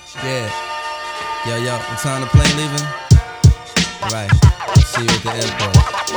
Yeah. Yo, what time the plane leaving? Alright. See you at the airport.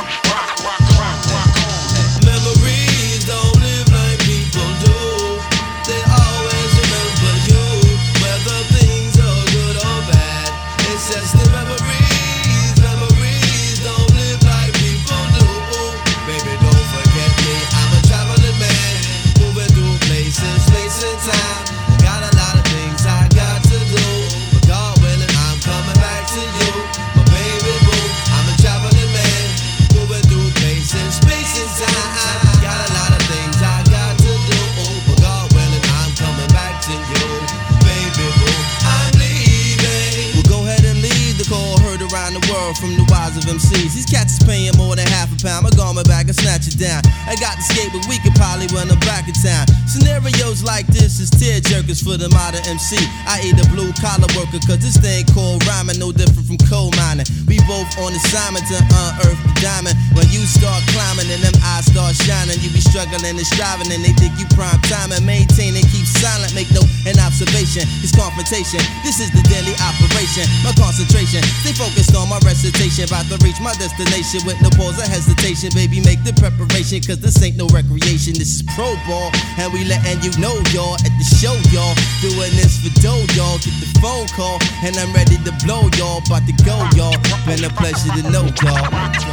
Memories don't live like people do. They always remember you, whether things are good or bad. It's just the memories. Memories don't live like people do. Baby, don't forget me. I'm a traveling man, moving through places, space and time. Got a lot of things I got to do, but God willing, I'm coming back to you, my baby boo. I'm a traveling man, moving through places, space and time. Got a lot of things I got to do, but God willing, I'm coming back to you, baby boo. I'm leaving. Well, go ahead and leave the call heard around the world from the wise of MCs. These cats is paying more than half a pound. My garment back and snatch it down. I got the skate, but we could probably run them back in town. Scenarios like this is tear jerkers for the modern MC. I ain't a blue collar worker, cause this thing called rhyming no different from coal mining. We both on assignment to unearth the diamond. When you start climbing and them eyes start shining, you be struggling and striving and they think you prime time. And maintain and keep silent, make note and observation. It's confrontation, this is the daily operation. My concentration, stay focused on my recitation. About to reach my destination with no pause or hesitation. Baby, make the preparation, cause this ain't no recreation. This is pro ball, and we letting you know, y'all, at the show, y'all. Doing this for dough, y'all. Get the phone call, and I'm ready to blow, y'all. About to go, y'all. Been a pleasure to know, y'all.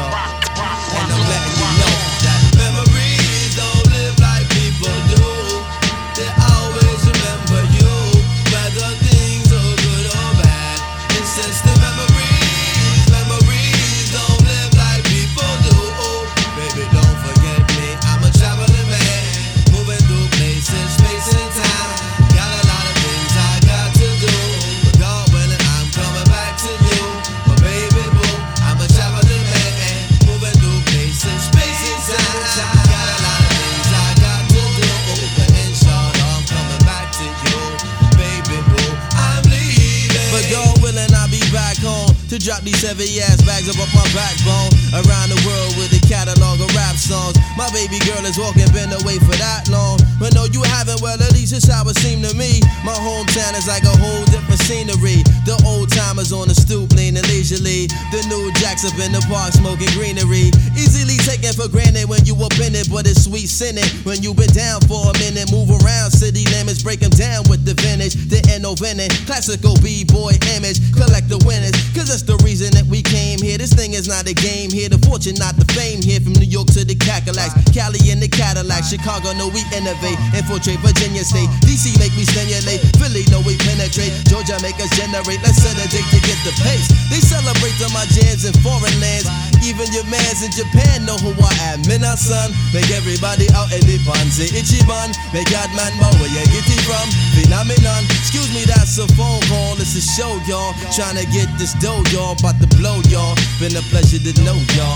And I'm letting you know that Memories don't live like people do. They always remember you, whether things are good or bad. It's just the memories. Memories don't live like people do. Baby, don't forget me. I'm a traveling man, moving through places, space and time. Got a lot of things I got to do, but God willing, I'm coming back to you, my baby boo. I'm a traveling man, moving through places, space and time. Got a lot of things I got to do, but inshallah, I'm coming back to you, baby boo. I'm leaving. but God willing, I'll be back home to drop these heavy ass bags up off my backbone. Around the world with a catalog of rap songs. My baby girl is walking, been away for that long. But no, you haven't, well, at least it's how it seemed to me. My hometown is like a whole different scenery. The old timers on the stoop leaning leisurely. The new jacks up in the park smoking greenery. Easily taken for granted when you up in it, but it's sweet sinning when you been down for a minute. Move around city limits, break them down with the vintage. The innovating, classical b-boy image. Collect the winners, cause that's the reason that we came here. This thing is not a game here. The fortune, not the fame here. From New York to the Cadillacs, Cali and the Cadillac, Chicago, know we innovate. Infiltrate Virginia State, DC make me stimulate. Philly, know we penetrate. Georgia make us generate. Let's set a date to get the pace. They celebrate on my jams in foreign lands. Even your mans in Japan know who I am. Son, make everybody out in the pan say Ichiban. Make God man know where you get it from. Phenomenon. Excuse me, that's a phone call. It's a show, y'all. Trying to get this dough, y'all. About to blow, y'all. Been a pleasure to know, y'all.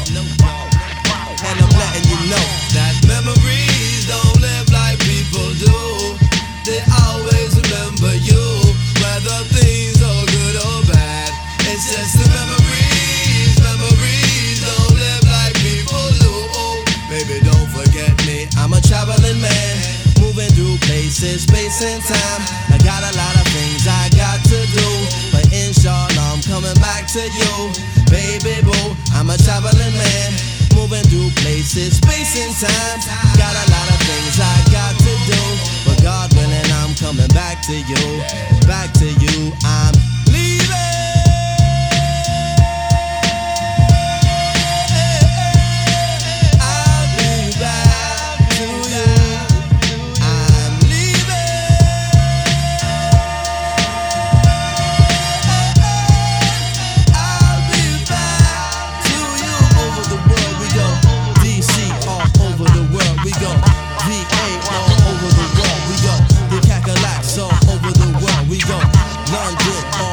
And I'm letting you know that memories don't live like people do. They always remember you, whether things are good or bad. It's just the memories. Memories don't live like people do. Baby, don't forget me. I'm a traveling man, moving through places, space and time. I got a lot of things I got to do, but inshallah I'm coming back to you, baby boo. I'm a traveling man, moving through places, space and time. Got a lot of things I got to do, but God willing, I'm coming back to you, back to you. I'm leaving. I'll be back to you. I'm leaving. I'll be back to you. Over the world we go. DC all over the world we go. VA all over the world we go. The Cadillacs all over the world we go. London all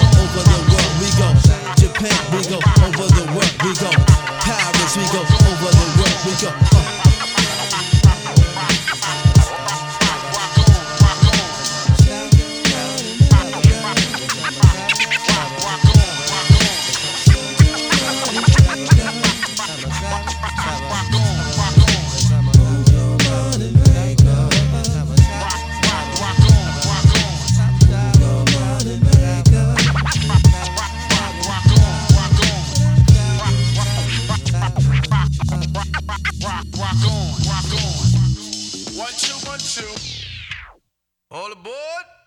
All aboard!